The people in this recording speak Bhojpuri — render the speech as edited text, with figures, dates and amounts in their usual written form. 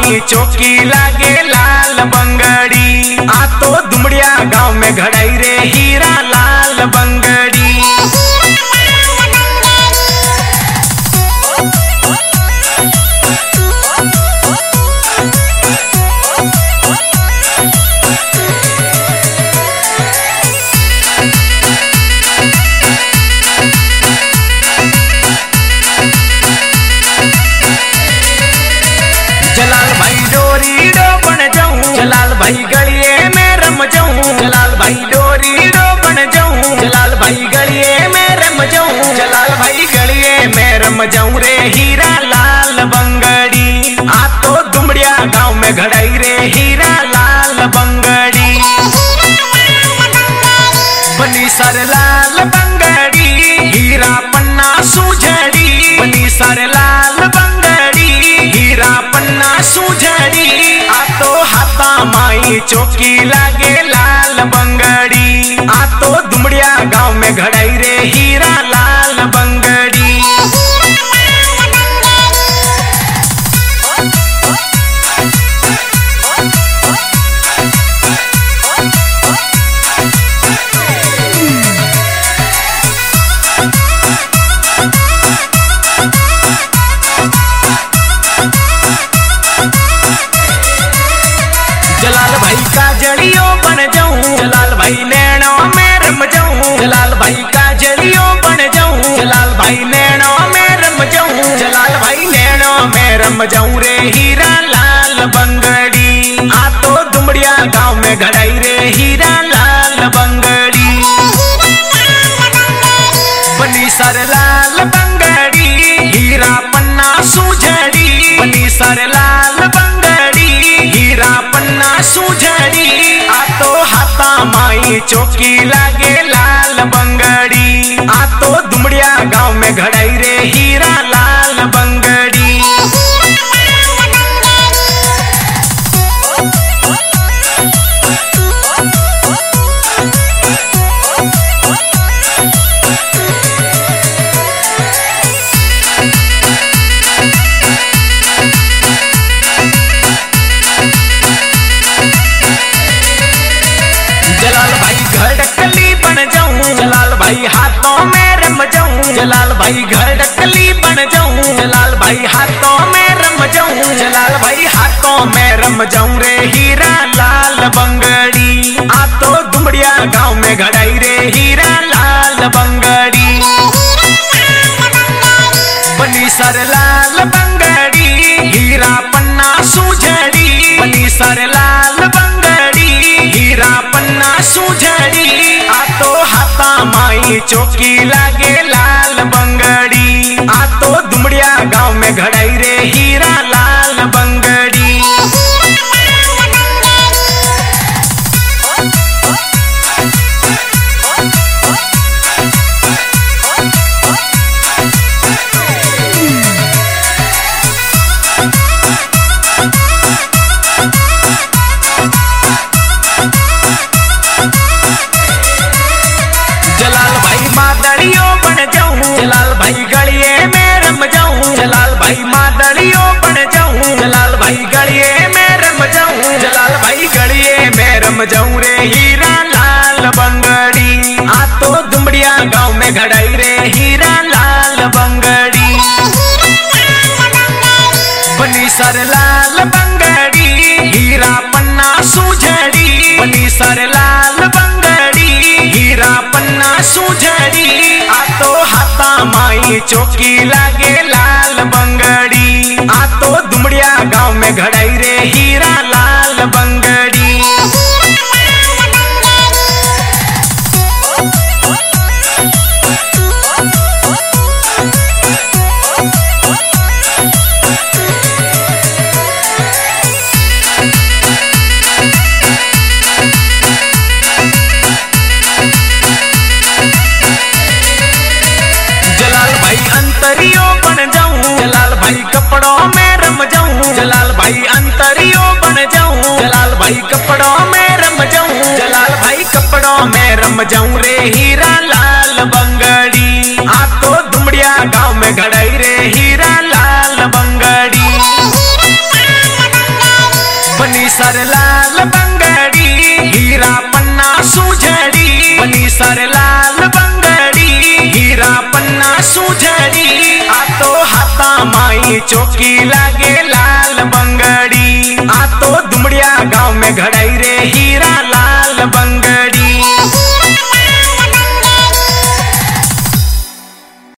माई चौकी लागे लाल बंगड़ी। आ तो दुमड़िया गांव में घड़ाई रे हीरा लाल बंगड़ी। जलाल भाई डोरी डो बन जाऊं, जलाल भाई गलिए में रम जाऊं, जलाल भाई डोरी डो बन जाऊं, जलाल भाई गलिए में रम जाऊं, जलाल भाई गलिए में रम जाऊं रे हीरा लाल बंगड़ी। आ तो दुमड़िया गांव में घड़ाई रे हीरा लाल बंगड़ी। बनी सर लाल बंगड़ी हीरा पन्ना सुझड़ी, बनी सर लाल बंगड़ी हीरा पन्ना सुझड़ी। आ तो हाथा माई चौकी लागे लाल बंगड़ी। आ तो दुमड़िया गांव में घड़ाई रे हीरा लाल बंगड़ी। जलाल भाई का जड़ियो बन जाऊं, जलाल भाई नैनो में रम जाऊं, जलाल भाई का जड़ियो बन जाऊं, जलाल भाई नैनो में रम जाऊं, जलाल भाई नैनो में रम जाऊं रे हीरा लाल बंगड़ी। आ तो दुमड़िया गांव में घड़ाई रे हीरा लाल बंगड़ी। बनी सर लाल बंगड़ी हीरा पन्ना सुझड़ी, बनी सर लाल बंगड़ी हीरा पन्ना सुझड़ी। आ तो हाथा माई चौकी लागे लाल बंगड़ी। आ तो दुमड़िया गांव में घड़ाई रे हीरा लाल बंगड़ी। जलाल भाई घड़कली बन जाऊं, जलाल भाई हाथों में रम जाऊं, जलाल भाई घड़कली बन जाऊं, जलाल भाई हाथों में रम जाऊं, जलाल भाई हाथों में रम जाऊं रे हीरा लाल बंगड़ी। आ तो दुमड़िया गांव में घड़ाई रे हीरा लाल बंगड़ी। बनी सर लाल बंगड़ी हीरा पन्ना सुझड़ी, बनी सर लाल बंगड़ी हीरा पन्ना सुझड़ी। आ तो हाथा माई चौकी लागे लाल बंगड़ी। आ तो दुमड़िया गांव में घड़ाई रे हीरा लाल बंगड़ी। जलाल भाई मादड़ियो बन जाऊं, जलाल भाई गलिए में रम जाऊं, जलाल भाई मादड़ियो बन जाऊं, जलाल भाई गलिए में रम जाऊं, जलाल भाई गलिए में रम जाऊं रे हीरा लाल बंगड़ी। आ तो दुमड़िया गांव में घड़ाई रे हीरा लाल बंगड़ी। बनी सर लाल बंगड़ी हीरा पन्ना सुझड़ी, बनी सर लाल बंगड़ी हीरा पन्ना सुझड़ी। आ तो हाथा माई चौकी लागे लाल बंगड़ी। आ तो दुमड़िया गांव में घड़ाई रे हीरा लाल बंगड़ी। जलाल भाई अंतरियो बन जाऊं, जलाल भाई कपड़ों में रम जाऊं, जलाल भाई अंतरियो बन जाऊं, जलाल भाई कपड़ों में रम जाऊं, जलाल भाई कपड़ों में रम जाऊं रे हीरा लाल बंगड़ी। आ तो दुमड़िया गांव में घड़ाई रे हीरा लाल बंगड़ी। सर लाल बंगड़ी हीरा पन्ना सुझड़ी आ तो हाथा माई चौकी लागे लाल बंगड़ी आ तो दुमड़िया गांव में घड़ा